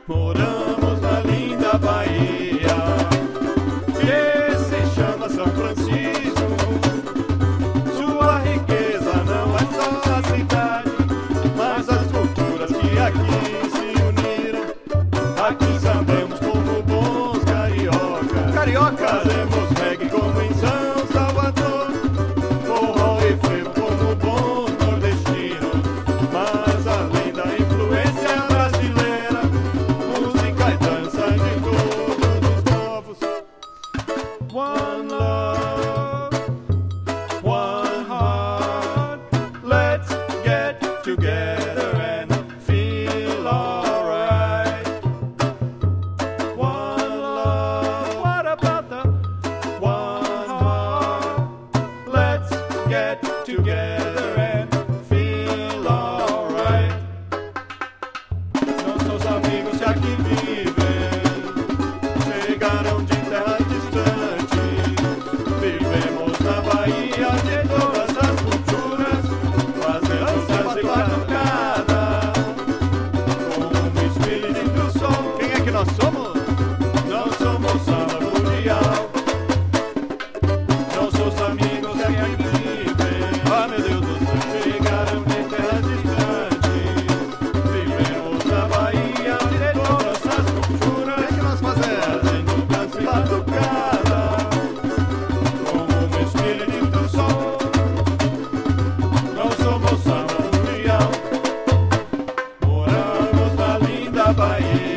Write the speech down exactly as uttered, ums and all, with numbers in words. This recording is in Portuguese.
Moramos na linda Bahia, que se chama São Francisco. Sua riqueza não é só a cidade, mas as culturas que aqui se uniram. Aqui sabemos como bons carioca, Carioca! fazemos reggae como em São Salvador, forró e frevo como bons nordestinos. Mas além da influência brasileira, música e dança de todos os povos. One love, one heart, let's get together and feel alright. One love, what about the one heart? Let's get together and feel alright. Nossos amigos que aqui vivem chegaram de terras distantes. Vivemos na Bahia de todas as culturas, fazemos dança e batucada com o espírito do som. Quem é que nós somos? Nós somos samba mundial. Nossos amigos que aqui vivem, Ah, meu Deus do céu! chegaram de terras distantes. Vivemos na Bahia de todas as O que culturas, é que nós fazemos? fazendo dança e batucada com o espírito do som. Nós somos samba mundial. Moramos na linda Bahia.